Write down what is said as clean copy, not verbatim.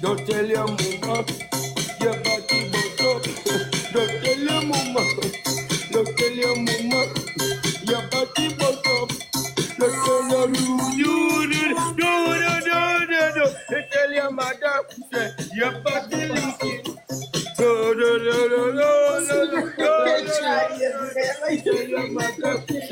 Don't tell your mama. Your body bust up. Don't tell your mama. Don't tell your mama. Your body bust up. Don't tell your Don't tell your mother. Say your body leaking. Tell your mother.